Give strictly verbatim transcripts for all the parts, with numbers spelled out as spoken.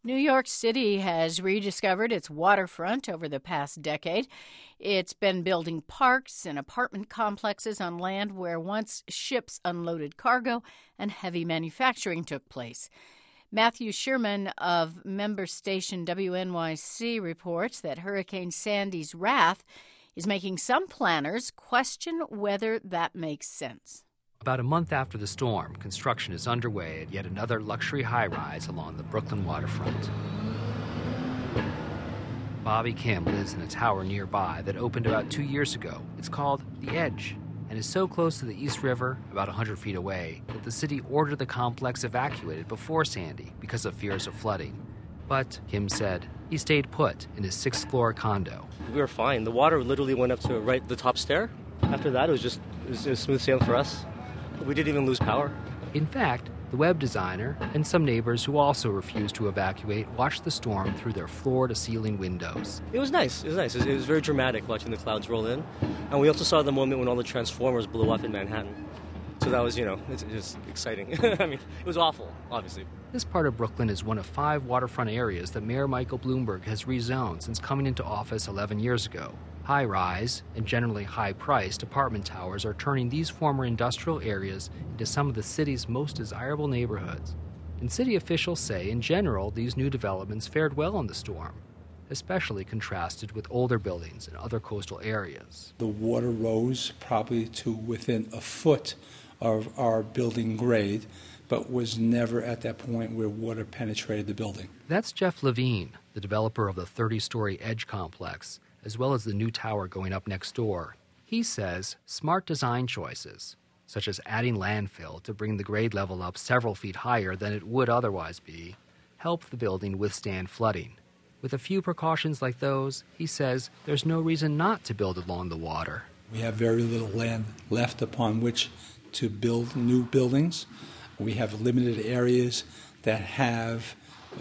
New York City has rediscovered its waterfront over the past decade. It's been building parks and apartment complexes on land where once ships unloaded cargo and heavy manufacturing took place. Matthew Sherman of member station W N Y C reports that Hurricane Sandy's wrath is making some planners question whether that makes sense. About a month after the storm, construction is underway at yet another luxury high-rise along the Brooklyn waterfront. Bobby Kim lives in a tower nearby that opened about two years ago. It's called The Edge and is so close to the East River, about one hundred feet away, that the city ordered the complex evacuated before Sandy because of fears of flooding. But, Kim said, he stayed put in his sixth-floor condo. We were fine. The water literally went up to right the top stair. After that, it was just it was, it was smooth sailing for us. We didn't even lose power. In fact, the web designer and some neighbors who also refused to evacuate watched the storm through their floor-to-ceiling windows. It was nice. It was nice. It was, it was very dramatic watching the clouds roll in. And we also saw the moment when all the transformers blew up in Manhattan. So that was, you know, it's just exciting. I mean, it was awful, obviously. This part of Brooklyn is one of five waterfront areas that Mayor Michael Bloomberg has rezoned since coming into office eleven years ago. High-rise and generally high-priced apartment towers are turning these former industrial areas into some of the city's most desirable neighborhoods. And city officials say, in general, these new developments fared well in the storm, especially contrasted with older buildings in other coastal areas. The water rose probably to within a foot of our building grade, but was never at that point where water penetrated the building. That's Jeff Levine, the developer of the thirty-story Edge complex, as well as the new tower going up next door. He says smart design choices, such as adding landfill to bring the grade level up several feet higher than it would otherwise be, help the building withstand flooding. With a few precautions like those, he says there's no reason not to build along the water. We have very little land left upon which to build new buildings. We have limited areas that have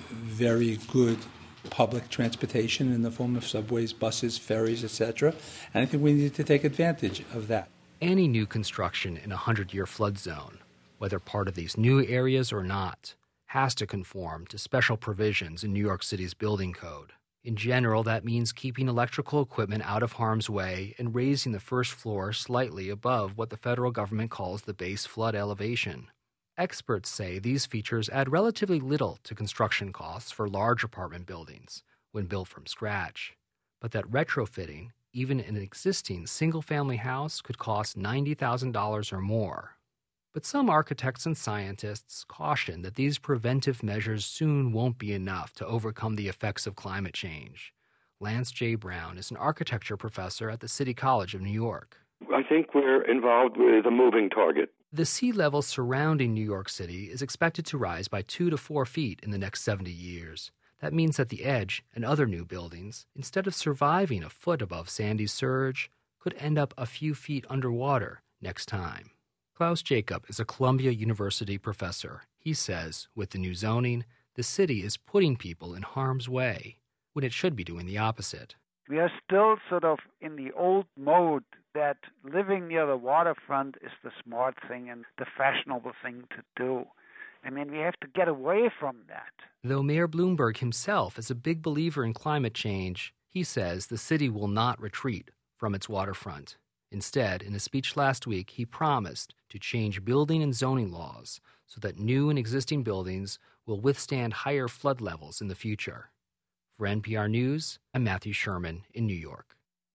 very good public transportation in the form of subways, buses, ferries, et cetera. And I think we need to take advantage of that. Any new construction in a hundred-year flood zone, whether part of these new areas or not, has to conform to special provisions in New York City's building code. In general, that means keeping electrical equipment out of harm's way and raising the first floor slightly above what the federal government calls the base flood elevation. Experts say these features add relatively little to construction costs for large apartment buildings when built from scratch, but that retrofitting, even an existing single-family house, could cost ninety thousand dollars or more. But some architects and scientists caution that these preventive measures soon won't be enough to overcome the effects of climate change. Lance J. Brown is an architecture professor at the City College of New York. I think we're involved with a moving target. The sea level surrounding New York City is expected to rise by two to four feet in the next seventy years. That means that the Edge and other new buildings, instead of surviving a foot above Sandy's surge, could end up a few feet underwater next time. Klaus Jacob is a Columbia University professor. He says, with the new zoning, the city is putting people in harm's way, when it should be doing the opposite. We are still sort of in the old mode that living near the waterfront is the smart thing and the fashionable thing to do. I mean, we have to get away from that. Though Mayor Bloomberg himself is a big believer in climate change, he says the city will not retreat from its waterfront. Instead, in a speech last week, he promised to change building and zoning laws so that new and existing buildings will withstand higher flood levels in the future. For N P R News, I'm Matthew Sherman in New York.